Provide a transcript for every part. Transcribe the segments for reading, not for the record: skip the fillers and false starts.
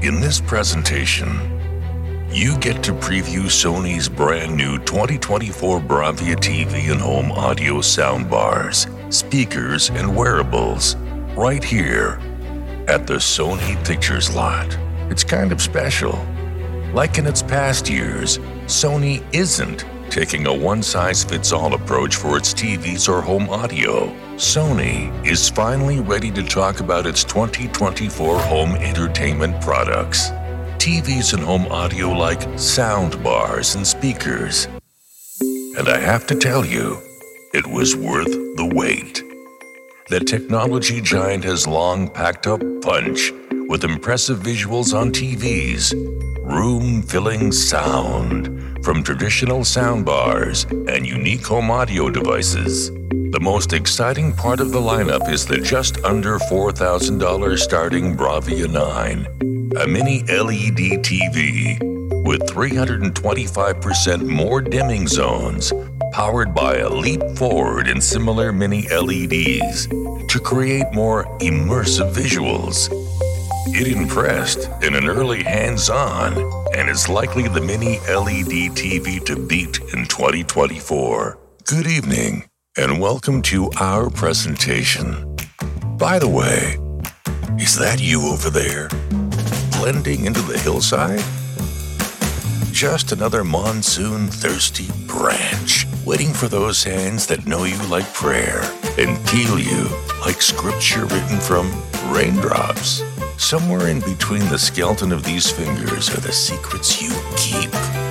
In this presentation, you get to preview Sony's brand new 2024 Bravia TV and home audio soundbars, speakers, and wearables right here at the Sony Pictures Lot. It's kind of special. Like in its past years, Sony isn't taking a one-size-fits-all approach for its TVs or home audio. Sony is finally ready to talk about its 2024 home entertainment products. TVs and home audio like sound bars and speakers. And I have to tell you, it was worth the wait. The technology giant has long packed up punch with impressive visuals on TVs, room-filling sound from traditional soundbars and unique home audio devices. The most exciting part of the lineup is the just under $4,000 starting Bravia 9, a mini LED TV with 325% more dimming zones, powered by a leap forward in similar mini LEDs to create more immersive visuals. It impressed in an early hands-on and is likely the mini LED TV to beat in 2024. Good evening and welcome to our presentation. By the way, is that you over there, blending into the hillside? Just another monsoon-thirsty branch, waiting for those hands that know you like prayer and feel you like scripture written from raindrops. Somewhere in between the skeleton of these fingers are the secrets you keep.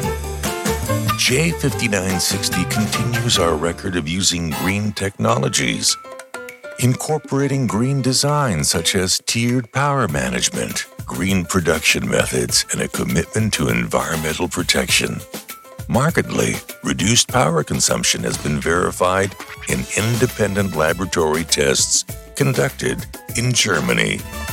J5960 continues our record of using green technologies, incorporating green designs such as tiered power management, green production methods, and a commitment to environmental protection. Markedly, reduced power consumption has been verified in independent laboratory tests conducted in Germany.